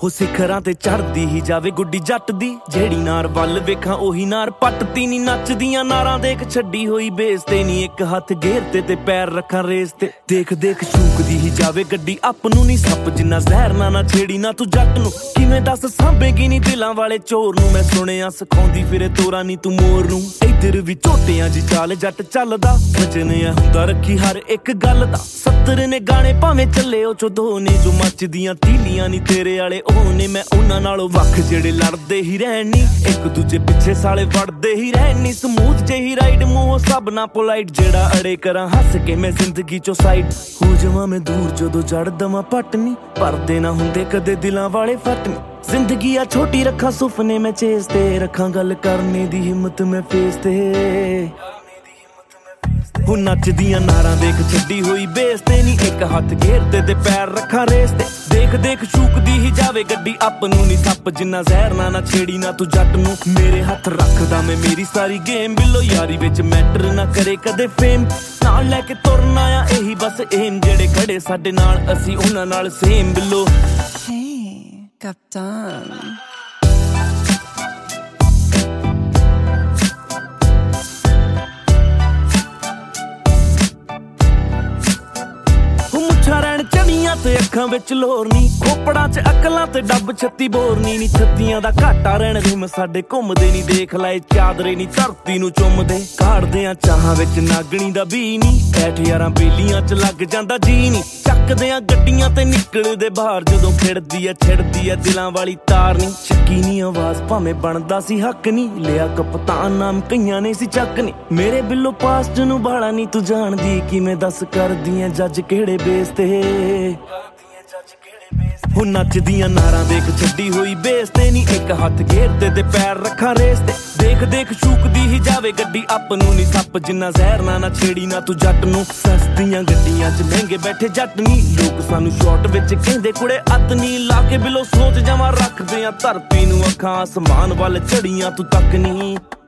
ਹੋ ਸਿਖਰਾਂ ਤੇ ਚੜਦੀ ਹੀ ਜਾਵੇ ਗੁੱਡੀ ਜੱਟ ਦੀ, ਜਿਹੜੀ ਨਾਰ ਵੱਲ ਵੇਖਾਂ ਉਹੀ ਨਾਰ ਪੱਟਦੀ ਨੀ। ਨੱਚਦੀਆਂ ਨਾਰਾਂ ਦੇਖ ਛੱਡੀ ਹੋਈ ਬੇਸ ਤੇ ਨੀ, ਇੱਕ ਹੱਥ ਗੇਰ ਤੇ ਪੈਰ ਰੱਖਾਂ ਰੇਸ ਤੇ। ਦੇਖ ਦੇਖ ਸ਼ੂਕਦੀ ਹੀ ਜਾਵੇ ਗੱਡੀ ਆਪ ਨੂੰ ਨੀ ਸੱਪ ਜਿੰਨਾ ਜ਼ਹਿਰ ਨਾ ਛੇੜੀ ਨਾ ਤੂੰ ਜੱਟ ਨੂੰ। ਕਿਵੇਂ ਦੱਸ ਸਾਂਭੇਗੀ ਨੀ ਦਿਲਾਂ ਵਾਲੇ ਚੋਰ ਨੂੰ, ਮੈਂ ਸੁਣਿਆ ਸਿਖਾਉਂਦੀ ਫਿਰੇ ਤੋਰਾ ਨੀ ਤੂੰ ਮੋਰ ਨੂੰ। ਇੱਧਰ ਵੀ ਝੋਟਿਆਂ ਜੀ ਚਾਲ ਜੱਟ ਚੱਲਦਾ, ਵਜਨਿਆ ਹੁੰਦਾ ਰੱਖੀ ਹਰ ਇੱਕ ਗੱਲ ਦਾ। 70 ਨੇ ਗਾਣੇ ਭਾਵੇਂ ਚੱਲੇ ਉਹ ਚੋਂ ਦੋ ਨੇ, ਜੋ ਮੱਚਦੀਆਂ ਤੀਲੀਆਂ ਨੀ ਤੇਰੇ ਵਾਲੇ ਉਹ ਨੇ। ਮੈਂ ਉਹਨਾਂ ਨਾਲੋਂ ਵੱਖ ਜਿਹੜੇ ਲੜਦੇ ਹੀ ਰਹਿਣ ਨੀ, ਇੱਕ ਦੂਜੇ ਪਿੱਛੇ ਸਾਲੇ ਵੜਦੇ ਹੀ ਰਹਿਣ ਨੀ। ਸਮੂਥ ਜਿਹੀ ਰਾਈਡ ਮੂੰਹੋਂ ਸਭ ਨਾ ਪੋਲਾਈਟ, ਜਿਹੜਾ ਅੜੇ ਕਰਾਂ ਹੱਸ ਕੇ ਮੈਂ ਜ਼ਿੰਦਗੀ ਚੋਂ ਸਾਈਡ ਹੋ ਜਾਵਾਂ ਮੈਂ ਦੂਰ ਜਦੋਂ ਜੜ ਦਵਾਂ ਪੱਟ ਨੀ। ਪਰਦੇ ਨਾ ਹੁੰਦੇ ਕਦੇ ਦਿਲਾਂ ਵਾਲੇ ਫੱਟ ਨੀ। ਜ਼ਿੰਦਗੀ ਆ ਛੋਟੀ ਰੱਖਾਂ ਸੁਪਨੇ ਮੈਂ ਚੇਸ ਤੇ, ਰੱਖਾਂ ਗੱਲ ਕਰਨੇ ਦੀ ਹਿੰਮਤ ਮੈਂ ਫੇਸ ਤੇ। ਹੁਣ ਨੱਚਦੀਆਂ ਨਾਰਾਂ ਦੇਖ ਛੱਡੀ ਹੋਈ ਬੇਸ ਤੇ ਨੀ, ਇੱਕ ਹੱਥ ਘੇਰਦੇ ਤੇ ਪੈਰ ਰੱਖਾਂ ਰੇਸ ਤੇ। ਦੇਖ ਦੇਖ ਸ਼ੂਕਦੀ ਹੀ ਜਾਵੇ ਗੱਡੀ ਆਪ ਨੂੰ ਨੀ ਸੱਪ ਜਿੰਨਾ ਜ਼ਹਿਰ ਨਾ ਛੇੜੀ ਨਾ ਤੂੰ ਜੱਟ ਨੂੰ। ਮੇਰੇ ਹੱਥ ਰੱਖਦਾ ਮੈਂ ਮੇਰੀ ਸਾਰੀ ਗੇਮ, ਬਿੱਲੋ ਯਾਰੀ ਵਿੱਚ ਮੈਟਰ ਨਾ ਕਰੇ ਕਦੇ ਫੇਮ। ਨਾਲ ਲੈ ਕੇ ਤੁਰਨਾ ਆ ਇਹੀ ਬਸ ਏਮ, ਜਿਹੜੇ ਖੜੇ ਸਾਡੇ ਨਾਲ ਅਸੀਂ ਉਹਨਾਂ ਨਾਲ ਸੇਮ ਬਿੱਲੋ। Captain. ਰਹਿਣ ਚੜੀਆਂ ਤੇ ਅੱਖਾਂ ਵਿੱਚ ਲੋਰ ਨੀ, ਖੋਪੜਾਂ ਚ ਅਕਲਾਂ ਤੇ ਡੱਬ 36 ਬੋਰਨੀ ਨੀ। ਛੱਤੀਆਂ ਦਾ ਘਾਟਾ ਰਹਿਣ ਰਿਮ ਸਾਡੇ ਘੁੰਮਦੇ ਨੀ, ਦੇਖ ਲਾਏ ਚਾਦਰੇ ਨੀ ਧਰਤੀ ਨੂੰ ਚੁੰਮਦੇ। ਕਾੜਦੇ ਆ ਚਾਹਾਂ ਵਿੱਚ ਨਾਗਣੀ ਦਾ ਬੀ ਨੀ, 11 ਬੇਲੀਆਂ ਚ ਲੱਗ ਜਾਂਦਾ ਜੀ ਨੀ। ਚੱਕਦੇ ਆ ਗੱਡੀਆਂ ਤੇ ਨਿਕਲਦੇ ਬਾਹਰ, ਜਦੋਂ ਖਿੜਦੀ ਆ ਛਿੜਦੀ ਆ ਦਿਲਾਂ ਵਾਲੀ ਤਾਰ ਨੀ। ਚੱਕੀ ਨੀ ਆਵਾਜ਼ ਭਾਵੇਂ ਬਣਦਾ ਸੀ ਹੱਕ ਨੀ, ਲਿਆ ਕਪਤਾਨ ਨਾਮ ਕਈਆਂ ਨੇ ਸੀ ਚੱਕ ਨੀ। ਮੇਰੇ ਬਿੱਲੋ ਪਾਸਟ ਨੂੰ ਬਾਲਾ ਨੀ ਤੂੰ ਜਾਣਦੀ, ਕਿਵੇਂ ਦੱਸ ਕਰਦੀ ਐ ਜੱਜ ਕਿਹੜੇ ਬੇਸ ਤੇ। ਹੁਣ ਨੱਚਦੀਆਂ ਨਾਰਾਂ ਦੇਖ ਛੱਡੀ ਹੋਈ ਬੇਸ ਤੇ ਨੀ, ਇੱਕ ਹੱਥ ਘੇਰਦੇ ਤੇ ਪੈਰ ਰੱਖਾਂ ਰੇਸ ਤੇ। ਦੇਖ ਦੇਖ ਸ਼ੂਕਦੀ ਹੀ ਜਾਵੇ ਗੱਡੀ ਆਪ ਨੂੰ ਨੀ ਸੱਪ ਜਿੰਨਾ ਜ਼ਹਿਰ ਨਾ ਛੇੜੀ ਨਾ ਤੂੰ ਜੱਟ ਨੂੰ। ਸਸਤੀਆਂ ਗੱਡੀਆਂ 'ਚ ਮਹਿੰਗੇ ਬੈਠੇ ਜੱਟ ਨੀ, ਲੋਕ ਸਾਨੂੰ ਸ਼ਾਰਟ ਵਿੱਚ ਕਹਿੰਦੇ ਕੁੜੇ ਅੱਤ ਨੀ। ਲਾ ਕੇ ਬਿੱਲੋ ਸੋਚ ਜਾਵਾਂ ਰੱਖਦੇ ਆ ਧਰਤੀ ਨੂੰ ਅੱਖਾਂ, ਅਸਮਾਨ ਵੱਲ ਚੜੀਆਂ ਤੂੰ ਤੱਕ ਨੀ।